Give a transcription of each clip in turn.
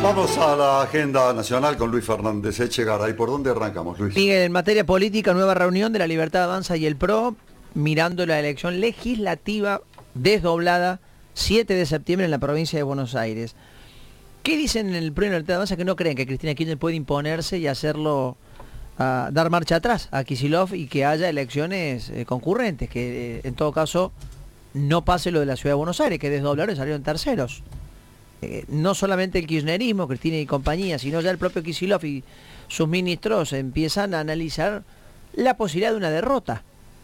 Vamos a la agenda nacional con Luis Fernández Echegaray. ¿Por dónde arrancamos, Luis? Miguel, en materia política, nueva reunión de la Libertad Avanza y el PRO, mirando la elección legislativa desdoblada 7 de septiembre en la provincia de Buenos Aires. ¿Qué dicen en el PRO y en la Libertad Avanza? Que no creen que Cristina Kirchner puede imponerse y hacerlo, dar marcha atrás a Kicillof y que haya elecciones concurrentes, que en todo caso no pase lo de la Ciudad de Buenos Aires, que desdoblaron y salieron terceros. No solamente el kirchnerismo, Cristina y compañía, sino ya el propio Kicillof y sus ministros empiezan a analizar la posibilidad de una derrota.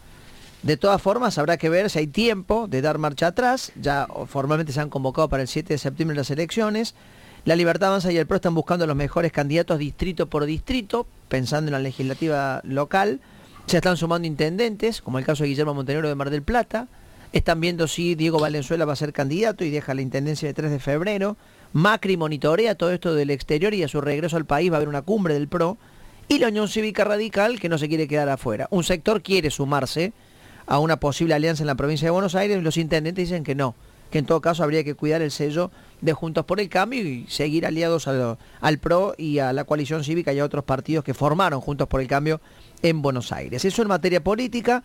De todas formas, habrá que ver si hay tiempo de dar marcha atrás. Ya formalmente se han convocado para el 7 de septiembre las elecciones. La Libertad Avanza y el PRO están buscando los mejores candidatos distrito por distrito, pensando en la legislativa local. Se están sumando intendentes, como el caso de Guillermo Montenegro de Mar del Plata. Están viendo si Diego Valenzuela va a ser candidato y deja la intendencia de 3 de febrero. Macri monitorea todo esto del exterior y a su regreso al país va a haber una cumbre del PRO. Y la Unión Cívica Radical, que no se quiere quedar afuera. Un sector quiere sumarse a una posible alianza en la provincia de Buenos Aires y los intendentes dicen que no, que en todo caso habría que cuidar el sello de Juntos por el Cambio y seguir aliados al PRO y a la coalición cívica y a otros partidos que formaron Juntos por el Cambio en Buenos Aires. Eso en materia política.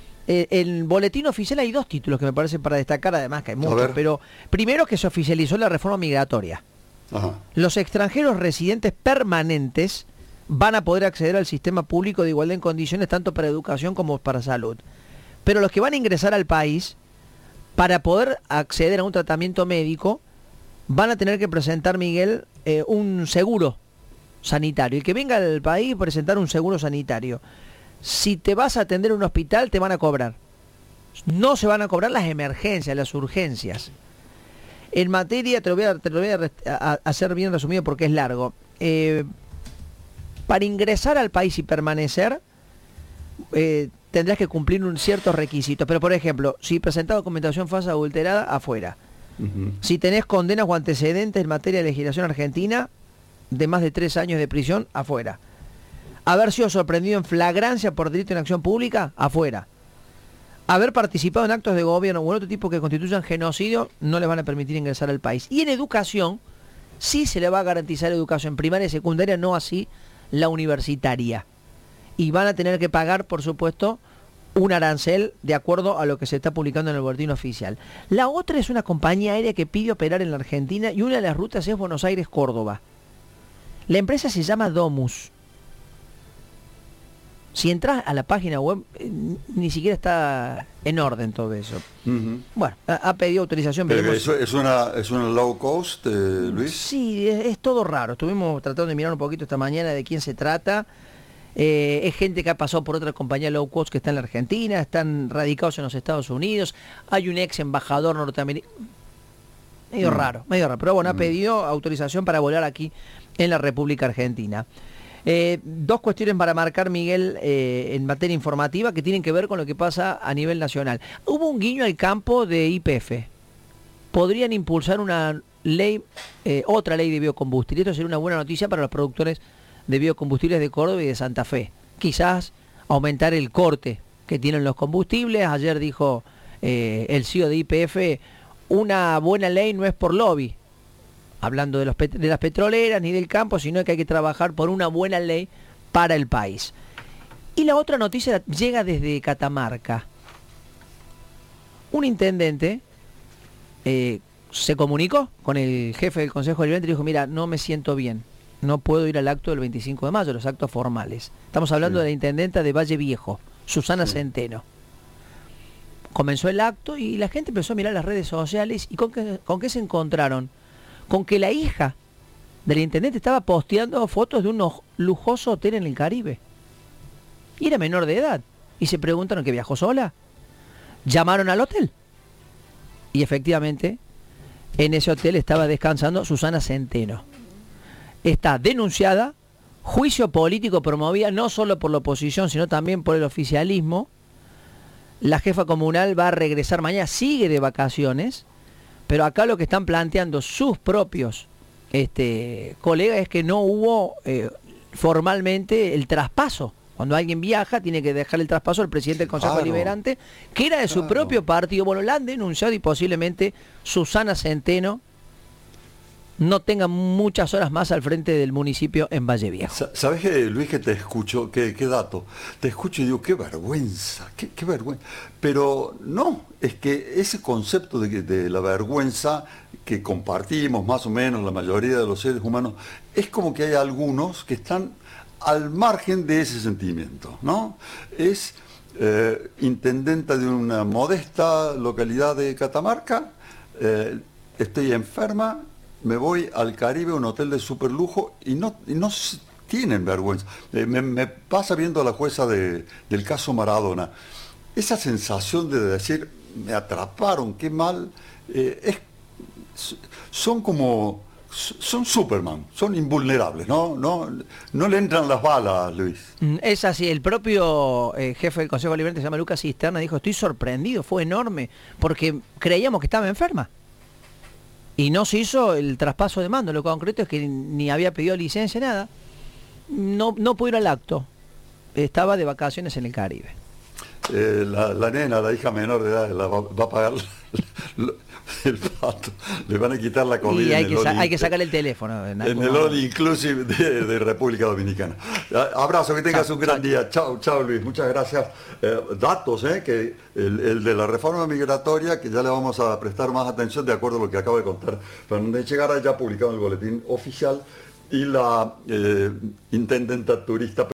El boletín oficial hay 2 títulos que me parecen para destacar, además que hay muchos, pero primero que se oficializó la reforma migratoria. Ajá. Los extranjeros residentes permanentes van a poder acceder al sistema público de igualdad en condiciones tanto para educación como para salud. Pero los que van a ingresar al país, para poder acceder a un tratamiento médico, van a tener que presentar, Miguel, un seguro sanitario. El que venga al país presentar un seguro sanitario. Si te vas a atender en un hospital, te van a cobrar. No se van a cobrar las emergencias, las urgencias. En materia, te lo voy a hacer bien resumido porque es largo. Para ingresar al país y permanecer, tendrás que cumplir ciertos requisitos. Pero, por ejemplo, si presentás documentación falsa adulterada, afuera. Si tenés condenas o antecedentes en materia de legislación argentina, de más de 3 años de prisión, afuera. Haber sido sorprendido en flagrancia por delito en acción pública, afuera. Haber participado en actos de gobierno o en otro tipo que constituyan genocidio, no les van a permitir ingresar al país. Y en educación, sí se le va a garantizar educación primaria y secundaria, no así la universitaria. Y van a tener que pagar, por supuesto, un arancel de acuerdo a lo que se está publicando en el boletín oficial. La otra es una compañía aérea que pide operar en la Argentina y una de las rutas es Buenos Aires-Córdoba. La empresa se llama Domus. Si entras a la página web, ni siquiera está en orden todo eso. Bueno, ha pedido autorización. Pero ¿es una low cost, Luis? Sí, es todo raro. Estuvimos tratando de mirar un poquito esta mañana de quién se trata. Es gente que ha pasado por otra compañía low cost que está en la Argentina, están radicados en los Estados Unidos. Hay un ex embajador norteamericano. Medio raro. Pero bueno, ha pedido autorización para volar aquí en la República Argentina. 2 cuestiones para marcar, Miguel, en materia informativa que tienen que ver con lo que pasa a nivel nacional. Hubo un guiño al campo de YPF. Podrían impulsar una ley, otra ley de biocombustible. Esto sería una buena noticia para los productores de biocombustibles de Córdoba y de Santa Fe. Quizás aumentar el corte que tienen los combustibles. Ayer dijo el CEO de YPF, una buena ley no es por lobby. Hablando de las petroleras ni del campo, sino que hay que trabajar por una buena ley para el país. Y la otra noticia llega desde Catamarca. Un intendente se comunicó con el jefe del Consejo Deliberante y dijo, mira, no me siento bien, no puedo ir al acto del 25 de mayo, los actos formales. Estamos hablando de la intendenta de Valle Viejo, Susana Centeno. Comenzó el acto y la gente empezó a mirar las redes sociales y ¿con qué se encontraron? Con que la hija del intendente estaba posteando fotos de un lujoso hotel en el Caribe. Y era menor de edad. Y se preguntaron que viajó sola. Llamaron al hotel. Y efectivamente, en ese hotel estaba descansando Susana Centeno. Está denunciada, juicio político promovida no solo por la oposición, sino también por el oficialismo. La jefa comunal va a regresar mañana, sigue de vacaciones. Pero acá lo que están planteando sus propios colegas es que no hubo formalmente el traspaso. Cuando alguien viaja, tiene que dejar el traspaso al presidente del Consejo Deliberante, que era de su propio partido. Bueno, la han denunciado y posiblemente Susana Centeno no tenga muchas horas más al frente del municipio en Valle Viejo. ¿Sabes qué, Luis, que te escucho? ¿Qué dato? Te escucho y digo, qué vergüenza, qué vergüenza. Pero no, es que ese concepto de la vergüenza que compartimos más o menos la mayoría de los seres humanos, es como que hay algunos que están al margen de ese sentimiento, ¿no? Es intendenta de una modesta localidad de Catamarca, estoy enferma, me voy al Caribe, un hotel de superlujo, y no tienen vergüenza. Me pasa viendo a la jueza del caso Maradona, esa sensación de decir, me atraparon, qué mal, son Superman, son invulnerables, no le entran las balas, Luis. Es así, el propio jefe del Consejo Deliberante, se llama Lucas Cisterna, dijo, estoy sorprendido, fue enorme, porque creíamos que estaba enferma. Y no se hizo el traspaso de mando, lo concreto es que ni había pedido licencia, nada. No pudo ir al acto, estaba de vacaciones en el Caribe. La nena, la hija menor de edad, va a pagar el pato, le van a quitar la comida. Y hay que sacarle el teléfono. En el All Inclusive de República Dominicana. Abrazo, que tengas un gran día. Chao, Luis, muchas gracias. Datos, que el de la reforma migratoria, que ya le vamos a prestar más atención de acuerdo a lo que acaba de contar Fernández Echegaray, ya publicado en el boletín oficial, y la intendenta turista